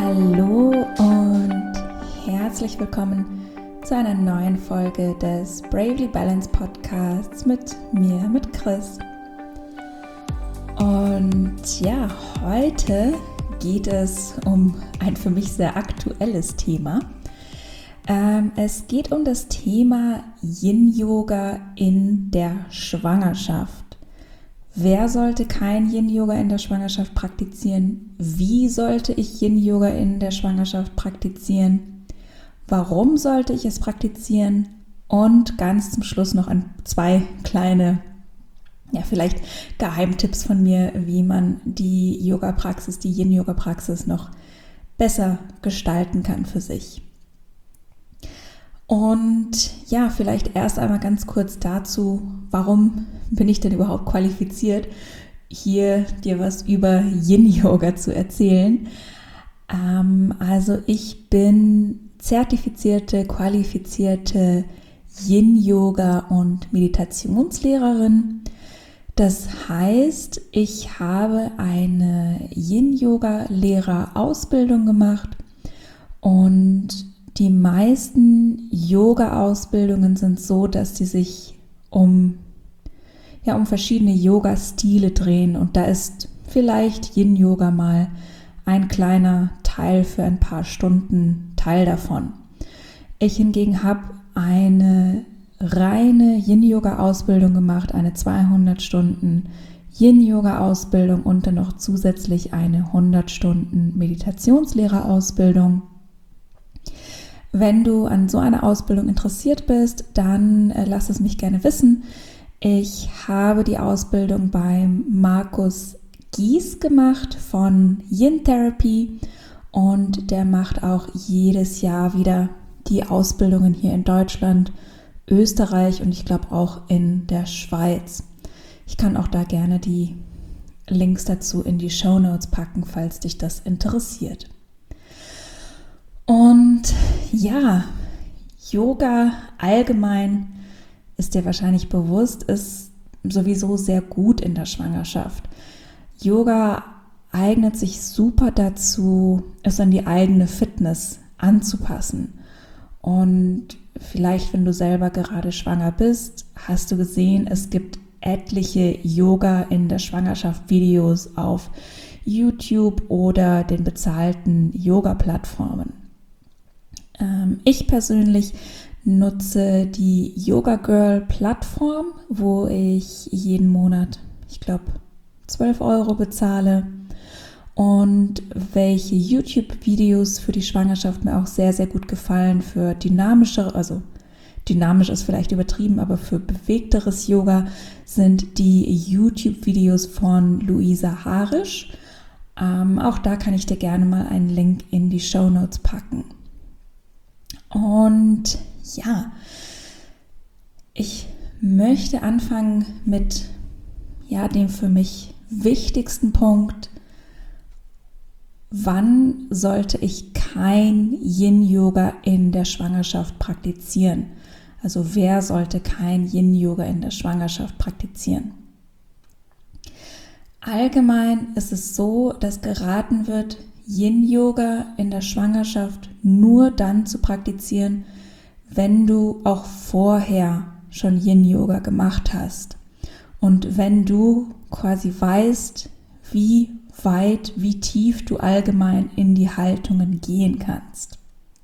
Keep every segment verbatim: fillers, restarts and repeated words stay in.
Hallo und herzlich willkommen zu einer neuen Folge des Bravely Balanced Podcasts mit mir, mit Chris. Und ja, heute geht es um ein für mich sehr aktuelles Thema. Ähm, es geht um das Thema Yin-Yoga in der Schwangerschaft. Wer sollte kein Yin-Yoga in der Schwangerschaft praktizieren? Wie sollte ich Yin-Yoga in der Schwangerschaft praktizieren? Warum sollte ich es praktizieren? Und ganz zum Schluss noch ein, zwei kleine, ja vielleicht Geheimtipps von mir, wie man die Yoga-Praxis, die Yin-Yoga-Praxis noch besser gestalten kann für sich. Und ja, vielleicht erst einmal ganz kurz dazu, warum bin ich denn überhaupt qualifiziert, hier dir was über Yin-Yoga zu erzählen. Ähm, also ich bin zertifizierte, qualifizierte Yin-Yoga- und Meditationslehrerin. Das heißt, ich habe eine Yin-Yoga-Lehrerausbildung gemacht und die meisten Yoga-Ausbildungen sind so, dass sie sich um, ja, um verschiedene Yoga-Stile drehen und da ist vielleicht Yin-Yoga mal ein kleiner Teil für ein paar Stunden Teil davon. Ich hingegen habe eine reine Yin-Yoga-Ausbildung gemacht, eine zweihundert Stunden Yin-Yoga-Ausbildung und dann noch zusätzlich eine hundert Stunden Meditationslehrerausbildung. Wenn du an so einer Ausbildung interessiert bist, dann äh, lass es mich gerne wissen. Ich habe die Ausbildung beim Markus Gies gemacht von Yin Therapy und der macht auch jedes Jahr wieder die Ausbildungen hier in Deutschland, Österreich und ich glaube auch in der Schweiz. Ich kann auch da gerne die Links dazu in die Shownotes packen, falls dich das interessiert. Und ja, Yoga allgemein ist dir wahrscheinlich bewusst, ist sowieso sehr gut in der Schwangerschaft. Yoga eignet sich super dazu, es an die eigene Fitness anzupassen. Und vielleicht, wenn du selber gerade schwanger bist, hast du gesehen, es gibt etliche Yoga in der Schwangerschaft Videos auf YouTube oder den bezahlten Yoga-Plattformen. Ich persönlich nutze die Yoga Girl Plattform, wo ich jeden Monat, ich glaube, zwölf Euro bezahle und welche YouTube-Videos für die Schwangerschaft mir auch sehr, sehr gut gefallen für dynamischere, also dynamisch ist vielleicht übertrieben, aber für bewegteres Yoga sind die YouTube-Videos von Luisa Harisch. Ähm, auch da kann ich dir gerne mal einen Link in die Shownotes packen. Und ja, ich möchte anfangen mit ja, dem für mich wichtigsten Punkt. Wann sollte ich kein Yin-Yoga in der Schwangerschaft praktizieren? Also wer sollte kein Yin-Yoga in der Schwangerschaft praktizieren? Allgemein ist es so, dass geraten wird, Yin-Yoga in der Schwangerschaft nur dann zu praktizieren, wenn du auch vorher schon Yin-Yoga gemacht hast und wenn du quasi weißt, wie weit, wie tief du allgemein in die Haltungen gehen kannst.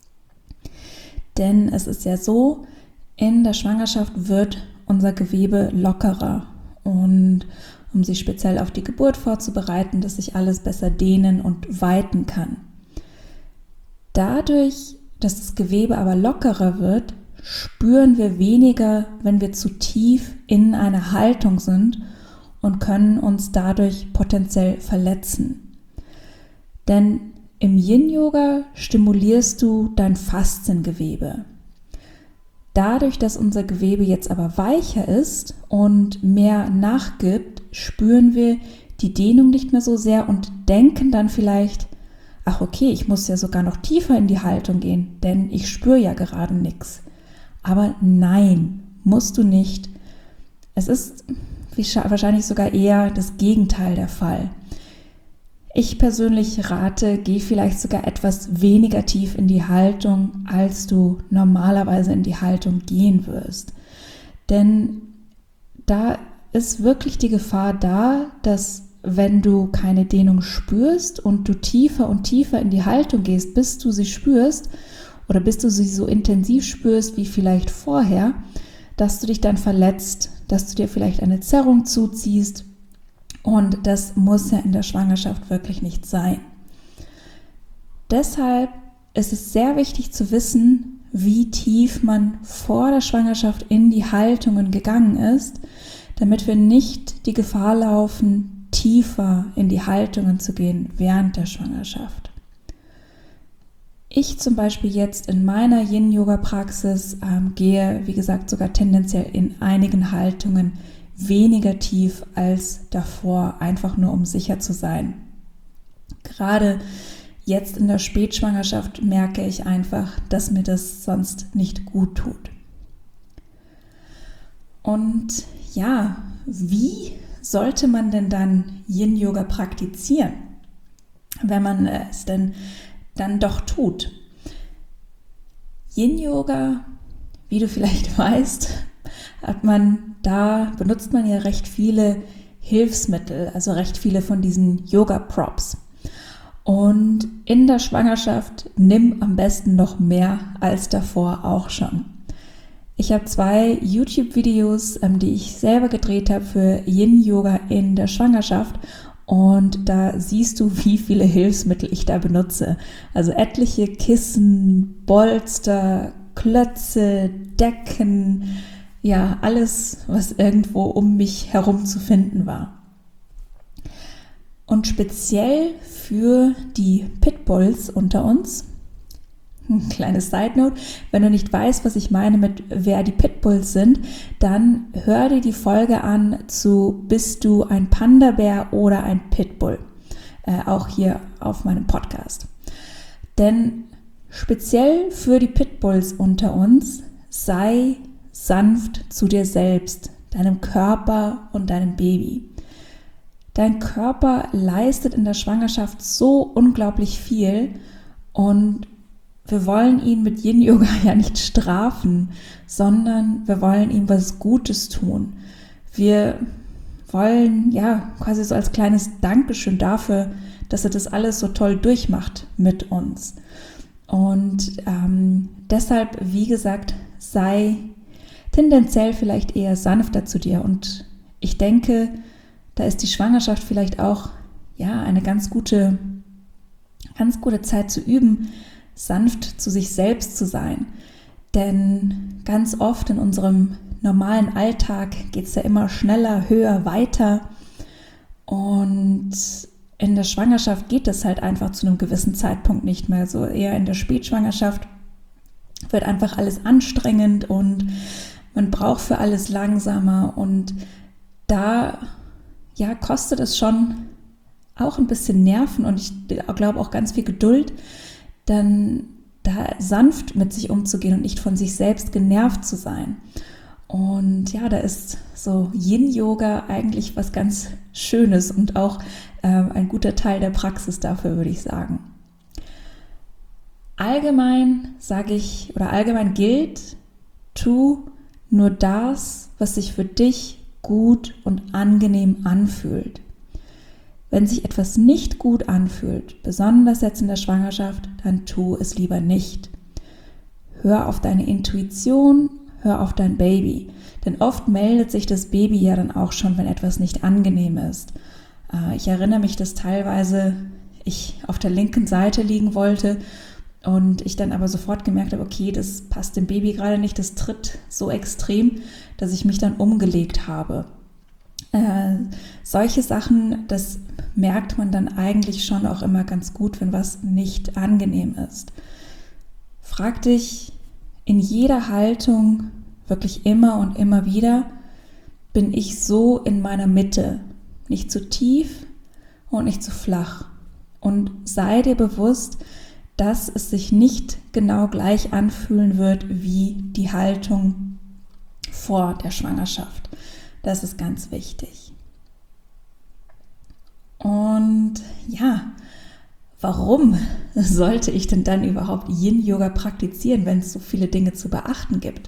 Denn es ist ja so, in der Schwangerschaft wird unser Gewebe lockerer und um sich speziell auf die Geburt vorzubereiten, dass sich alles besser dehnen und weiten kann. Dadurch, dass das Gewebe aber lockerer wird, spüren wir weniger, wenn wir zu tief in einer Haltung sind und können uns dadurch potenziell verletzen. Denn im Yin-Yoga stimulierst du dein Fasziengewebe. Dadurch, dass unser Gewebe jetzt aber weicher ist und mehr nachgibt, spüren wir die Dehnung nicht mehr so sehr und denken dann vielleicht, ach okay, ich muss ja sogar noch tiefer in die Haltung gehen, denn ich spüre ja gerade nichts. Aber nein, musst du nicht. Es ist wahrscheinlich sogar eher das Gegenteil der Fall. Ich persönlich rate, geh vielleicht sogar etwas weniger tief in die Haltung, als du normalerweise in die Haltung gehen wirst. Denn da ist wirklich die Gefahr da, dass wenn du keine Dehnung spürst und du tiefer und tiefer in die Haltung gehst, bis du sie spürst oder bis du sie so intensiv spürst wie vielleicht vorher, dass du dich dann verletzt, dass du dir vielleicht eine Zerrung zuziehst, und das muss ja in der Schwangerschaft wirklich nicht sein. Deshalb ist es sehr wichtig zu wissen, wie tief man vor der Schwangerschaft in die Haltungen gegangen ist, damit wir nicht die Gefahr laufen, tiefer in die Haltungen zu gehen während der Schwangerschaft. Ich zum Beispiel jetzt in meiner Yin-Yoga-Praxis ähm, gehe, wie gesagt, sogar tendenziell in einigen Haltungen weniger tief als davor, einfach nur um sicher zu sein. Gerade jetzt in der Spätschwangerschaft merke ich einfach, dass mir das sonst nicht gut tut. Und ja, wie sollte man denn dann Yin-Yoga praktizieren, wenn man es denn dann doch tut? Yin-Yoga, wie du vielleicht weißt, hat man da benutzt man ja recht viele Hilfsmittel, also recht viele von diesen Yoga-Props. Und in der Schwangerschaft nimm am besten noch mehr als davor auch schon. Ich habe zwei YouTube-Videos, die ich selber gedreht habe für Yin-Yoga in der Schwangerschaft, und da siehst du, wie viele Hilfsmittel ich da benutze. Also etliche Kissen, Bolster, Klötze, Decken, ja, alles, was irgendwo um mich herum zu finden war. Und speziell für die Pitbulls unter uns, ein kleines Side Note, wenn du nicht weißt, was ich meine mit wer die Pitbulls sind, dann hör dir die Folge an zu Bist du ein Panda-Bär oder ein Pitbull? Äh, auch hier auf meinem Podcast. Denn speziell für die Pitbulls unter uns, sei sanft zu dir selbst, deinem Körper und deinem Baby. Dein Körper leistet in der Schwangerschaft so unglaublich viel, und wir wollen ihn mit Yin-Yoga ja nicht strafen, sondern wir wollen ihm was Gutes tun. Wir wollen ja quasi so als kleines Dankeschön dafür, dass er das alles so toll durchmacht mit uns. Und ähm, deshalb, wie gesagt, sei tendenziell vielleicht eher sanfter zu dir. Und ich denke, da ist die Schwangerschaft vielleicht auch ja eine ganz gute, ganz gute Zeit zu üben, sanft zu sich selbst zu sein. Denn ganz oft in unserem normalen Alltag geht es ja immer schneller, höher, weiter. Und in der Schwangerschaft geht es halt einfach zu einem gewissen Zeitpunkt nicht mehr. So eher in der Spätschwangerschaft wird einfach alles anstrengend und man braucht für alles langsamer, und da ja, kostet es schon auch ein bisschen Nerven und ich glaube auch ganz viel Geduld, dann da sanft mit sich umzugehen und nicht von sich selbst genervt zu sein. Und ja, da ist so Yin-Yoga eigentlich was ganz Schönes und auch äh, ein guter Teil der Praxis dafür, würde ich sagen. Allgemein sage ich, oder allgemein gilt, tu nur das, was sich für dich gut und angenehm anfühlt. Wenn sich etwas nicht gut anfühlt, besonders jetzt in der Schwangerschaft, dann tu es lieber nicht. Hör auf deine Intuition, hör auf dein Baby. Denn oft meldet sich das Baby ja dann auch schon, wenn etwas nicht angenehm ist. Ich erinnere mich, dass teilweise ich auf der linken Seite liegen wollte und ich dann aber sofort gemerkt habe, okay, das passt dem Baby gerade nicht, das tritt so extrem, dass ich mich dann umgelegt habe. Äh, solche Sachen, das merkt man dann eigentlich schon auch immer ganz gut, wenn was nicht angenehm ist. Frag dich in jeder Haltung wirklich immer und immer wieder, bin ich so in meiner Mitte, nicht zu tief und nicht zu flach. Und sei dir bewusst, dass es sich nicht genau gleich anfühlen wird wie die Haltung vor der Schwangerschaft. Das ist ganz wichtig. Und ja, warum sollte ich denn dann überhaupt Yin-Yoga praktizieren, wenn es so viele Dinge zu beachten gibt?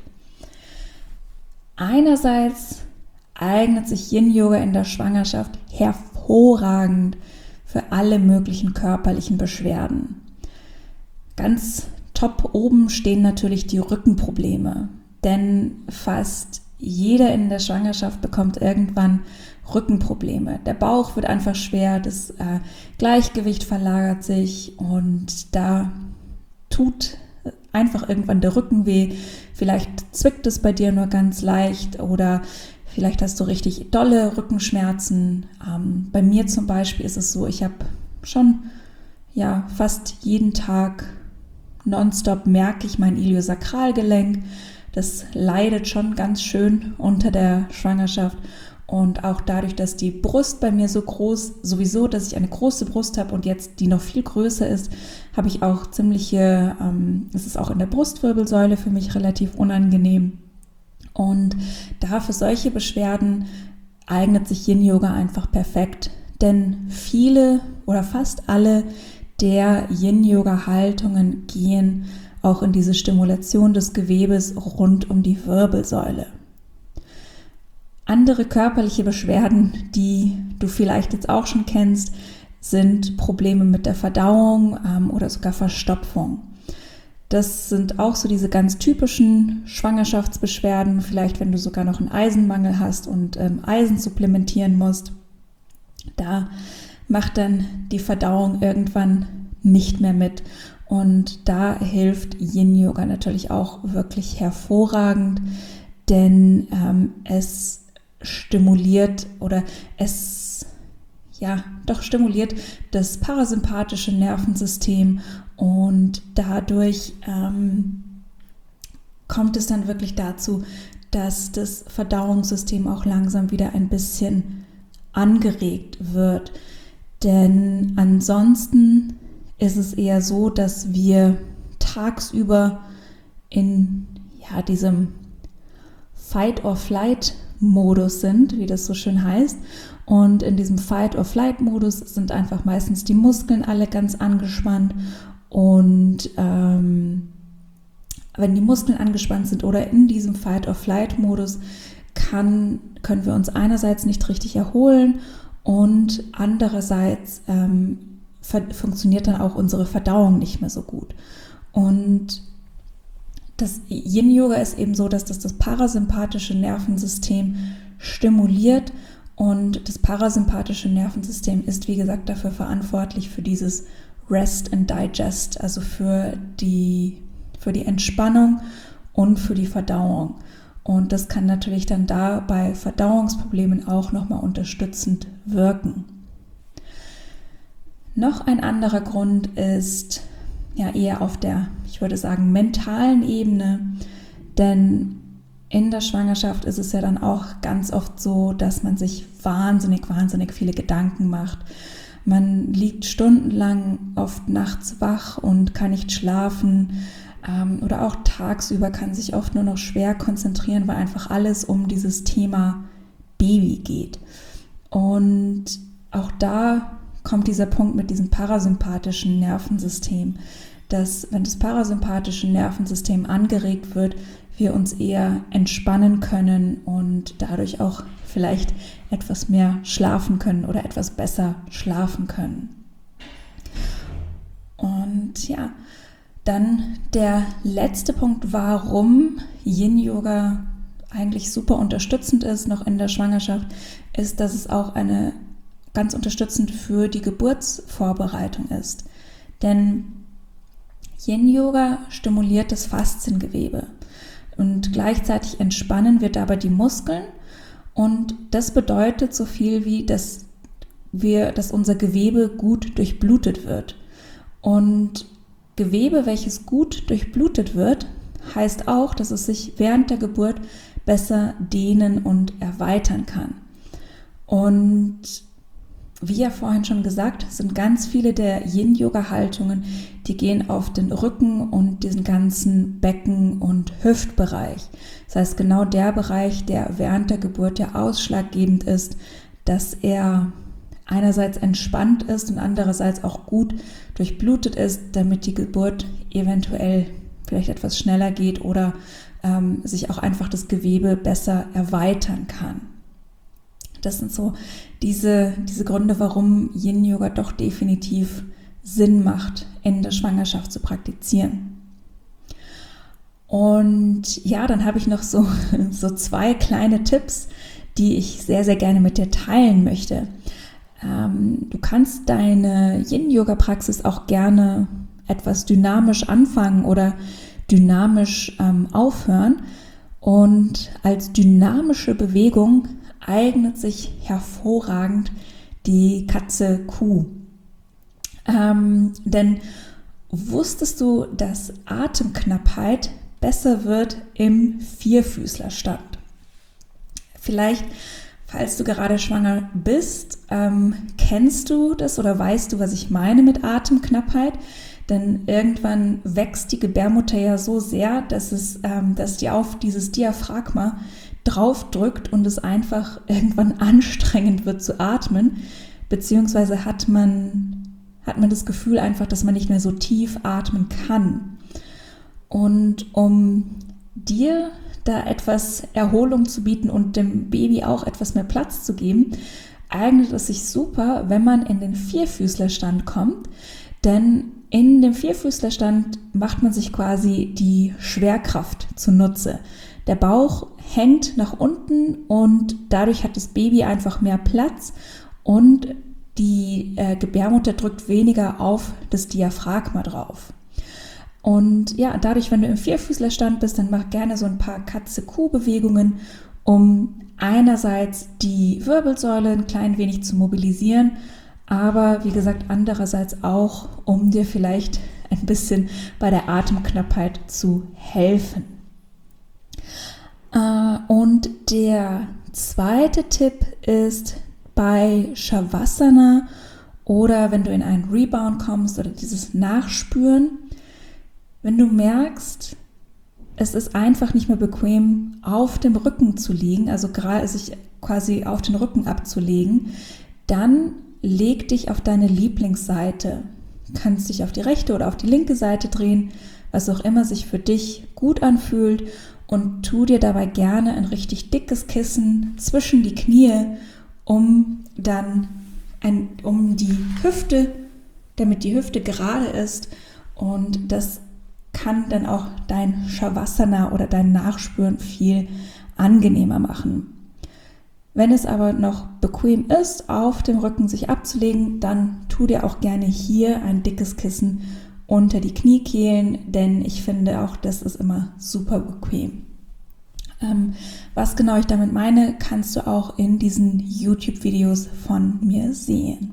Einerseits eignet sich Yin-Yoga in der Schwangerschaft hervorragend für alle möglichen körperlichen Beschwerden. Ganz top oben stehen natürlich die Rückenprobleme, denn fast jeder in der Schwangerschaft bekommt irgendwann Rückenprobleme. Der Bauch wird einfach schwer, das äh, Gleichgewicht verlagert sich und da tut einfach irgendwann der Rücken weh. Vielleicht zwickt es bei dir nur ganz leicht oder vielleicht hast du richtig dolle Rückenschmerzen. Ähm, bei mir zum Beispiel ist es so, ich habe schon ja, fast jeden Tag nonstop merke ich mein Iliosakralgelenk. Das leidet schon ganz schön unter der Schwangerschaft. Und auch dadurch, dass die Brust bei mir so groß, sowieso, dass ich eine große Brust habe und jetzt die noch viel größer ist, habe ich auch ziemliche, ähm, es ist auch in der Brustwirbelsäule für mich relativ unangenehm. Und da für solche Beschwerden eignet sich Yin-Yoga einfach perfekt. Denn viele oder fast alle der Yin-Yoga-Haltungen gehen auch in diese Stimulation des Gewebes rund um die Wirbelsäule. Andere körperliche Beschwerden, die du vielleicht jetzt auch schon kennst, sind Probleme mit der Verdauung ähm, oder sogar Verstopfung. Das sind auch so diese ganz typischen Schwangerschaftsbeschwerden, vielleicht wenn du sogar noch einen Eisenmangel hast und ähm, Eisen supplementieren musst. Da macht dann die Verdauung irgendwann nicht mehr mit. Und da hilft Yin-Yoga natürlich auch wirklich hervorragend, denn ähm, es stimuliert oder es ja doch stimuliert das parasympathische Nervensystem und dadurch ähm, kommt es dann wirklich dazu, dass das Verdauungssystem auch langsam wieder ein bisschen angeregt wird. Denn ansonsten ist es eher so, dass wir tagsüber in ja, diesem Fight-or-Flight-Modus sind, wie das so schön heißt. Und in diesem Fight-or-Flight-Modus sind einfach meistens die Muskeln alle ganz angespannt. Und ähm, wenn die Muskeln angespannt sind oder in diesem Fight-or-Flight-Modus, kann, können wir uns einerseits nicht richtig erholen und andererseits ähm, funktioniert dann auch unsere Verdauung nicht mehr so gut. Und das Yin-Yoga ist eben so, dass das das parasympathische Nervensystem stimuliert und das parasympathische Nervensystem ist, wie gesagt, dafür verantwortlich für dieses Rest and Digest, also für die, für die Entspannung und für die Verdauung. Und das kann natürlich dann da bei Verdauungsproblemen auch nochmal unterstützend wirken. Noch ein anderer Grund ist ja eher auf der, ich würde sagen, mentalen Ebene, denn in der Schwangerschaft ist es ja dann auch ganz oft so, dass man sich wahnsinnig, wahnsinnig viele Gedanken macht. Man liegt stundenlang oft nachts wach und kann nicht schlafen ähm, oder auch tagsüber kann sich oft nur noch schwer konzentrieren, weil einfach alles um dieses Thema Baby geht. Und auch da kommt dieser Punkt mit diesem parasympathischen Nervensystem, dass wenn das parasympathische Nervensystem angeregt wird, wir uns eher entspannen können und dadurch auch vielleicht etwas mehr schlafen können oder etwas besser schlafen können. Und ja, dann der letzte Punkt, warum Yin-Yoga eigentlich super unterstützend ist, noch in der Schwangerschaft, ist, dass es auch eine ganz unterstützend für die Geburtsvorbereitung ist. Denn Yin-Yoga stimuliert das Fasziengewebe und gleichzeitig entspannen wir dabei die Muskeln und das bedeutet so viel wie, dass wir, dass unser Gewebe gut durchblutet wird. Und Gewebe, welches gut durchblutet wird, heißt auch, dass es sich während der Geburt besser dehnen und erweitern kann. Und wie ja vorhin schon gesagt, sind ganz viele der Yin-Yoga-Haltungen, die gehen auf den Rücken und diesen ganzen Becken- und Hüftbereich. Das heißt, genau der Bereich, der während der Geburt ja ausschlaggebend ist, dass er einerseits entspannt ist und andererseits auch gut durchblutet ist, damit die Geburt eventuell vielleicht etwas schneller geht oder ähm, sich auch einfach das Gewebe besser erweitern kann. Das sind so diese, diese Gründe, warum Yin-Yoga doch definitiv Sinn macht, in der Schwangerschaft zu praktizieren. Und ja, dann habe ich noch so, so zwei kleine Tipps, die ich sehr, sehr gerne mit dir teilen möchte. Ähm, du kannst deine Yin-Yoga-Praxis auch gerne etwas dynamisch anfangen oder dynamisch ähm, aufhören. Und als dynamische Bewegung eignet sich hervorragend die Katze-Kuh. Ähm, denn wusstest du, dass Atemknappheit besser wird im Vierfüßlerstand? Vielleicht, falls du gerade schwanger bist, ähm, kennst du das oder weißt du, was ich meine mit Atemknappheit? Denn irgendwann wächst die Gebärmutter ja so sehr, dass es, ähm, dass die auf dieses Diaphragma draufdrückt und es einfach irgendwann anstrengend wird zu atmen, beziehungsweise hat man, hat man das Gefühl einfach, dass man nicht mehr so tief atmen kann. Und um dir da etwas Erholung zu bieten und dem Baby auch etwas mehr Platz zu geben, eignet es sich super, wenn man in den Vierfüßlerstand kommt, denn in dem Vierfüßlerstand macht man sich quasi die Schwerkraft zunutze. Der Bauch hängt nach unten und dadurch hat das Baby einfach mehr Platz und die äh, Gebärmutter drückt weniger auf das Diaphragma drauf. Und ja, dadurch, wenn du im Vierfüßlerstand bist, dann mach gerne so ein paar Katze-Kuh-Bewegungen, um einerseits die Wirbelsäule ein klein wenig zu mobilisieren, aber wie gesagt, andererseits auch, um dir vielleicht ein bisschen bei der Atemknappheit zu helfen. Und der zweite Tipp ist bei Shavasana oder wenn du in einen Rebound kommst oder dieses Nachspüren, wenn du merkst, es ist einfach nicht mehr bequem, auf dem Rücken zu liegen, also gerade sich quasi auf den Rücken abzulegen, dann leg dich auf deine Lieblingsseite. Du kannst dich auf die rechte oder auf die linke Seite drehen, was auch immer sich für dich gut anfühlt, und tu dir dabei gerne ein richtig dickes Kissen zwischen die Knie, um dann ein, um die Hüfte, damit die Hüfte gerade ist, und das kann dann auch dein Shavasana oder dein Nachspüren viel angenehmer machen. Wenn es aber noch bequem ist, auf dem Rücken sich abzulegen, dann tu dir auch gerne hier ein dickes Kissen unter die Kniekehlen, denn ich finde auch, das ist immer super bequem. Ähm, was genau ich damit meine, kannst du auch in diesen YouTube-Videos von mir sehen.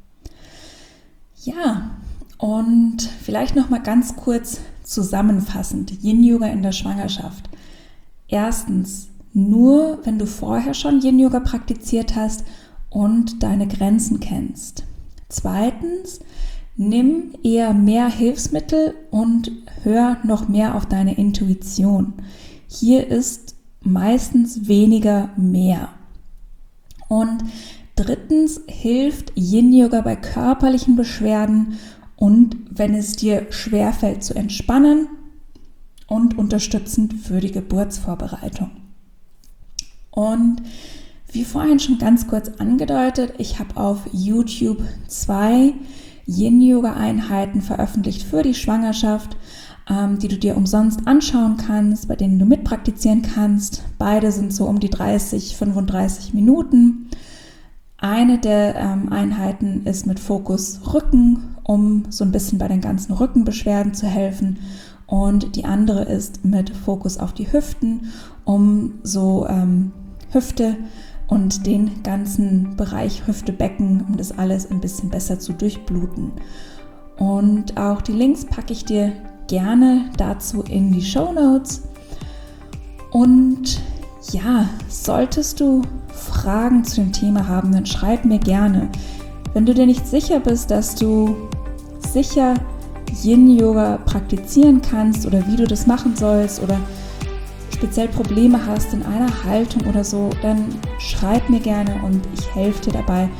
Ja, und vielleicht noch mal ganz kurz zusammenfassend, Yin-Yoga in der Schwangerschaft. Erstens, nur wenn du vorher schon Yin-Yoga praktiziert hast und deine Grenzen kennst. Zweitens, nimm eher mehr Hilfsmittel und hör noch mehr auf deine Intuition. Hier ist meistens weniger mehr. Und drittens, hilft Yin-Yoga bei körperlichen Beschwerden und wenn es dir schwerfällt zu entspannen und unterstützend für die Geburtsvorbereitung. Und wie vorhin schon ganz kurz angedeutet, ich habe auf YouTube zwei Yin-Yoga-Einheiten veröffentlicht für die Schwangerschaft, ähm, die du dir umsonst anschauen kannst, bei denen du mitpraktizieren kannst. Beide sind so um die dreißig, fünfunddreißig Minuten. Eine der ähm, Einheiten ist mit Fokus Rücken, um so ein bisschen bei den ganzen Rückenbeschwerden zu helfen. Und die andere ist mit Fokus auf die Hüften, um so ähm, Hüfte und den ganzen Bereich Hüfte, Becken, um das alles ein bisschen besser zu durchbluten. Und auch die Links packe ich dir gerne dazu in die Shownotes. Und ja, solltest du Fragen zu dem Thema haben, dann schreib mir gerne. Wenn du dir nicht sicher bist, dass du sicher Yin-Yoga praktizieren kannst oder wie du das machen sollst oder speziell Probleme hast in einer Haltung oder so, dann schreib mir gerne und ich helfe dir dabei,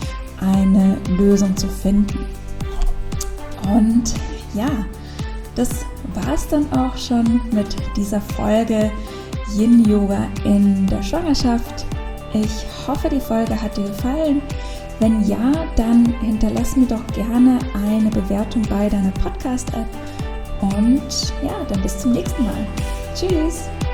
eine Lösung zu finden. Und ja, das war es dann auch schon mit dieser Folge Yin-Yoga in der Schwangerschaft. Ich hoffe, die Folge hat dir gefallen. Wenn ja, dann hinterlass mir doch gerne eine Bewertung bei deiner Podcast-App. Und ja, dann bis zum nächsten Mal. Tschüss!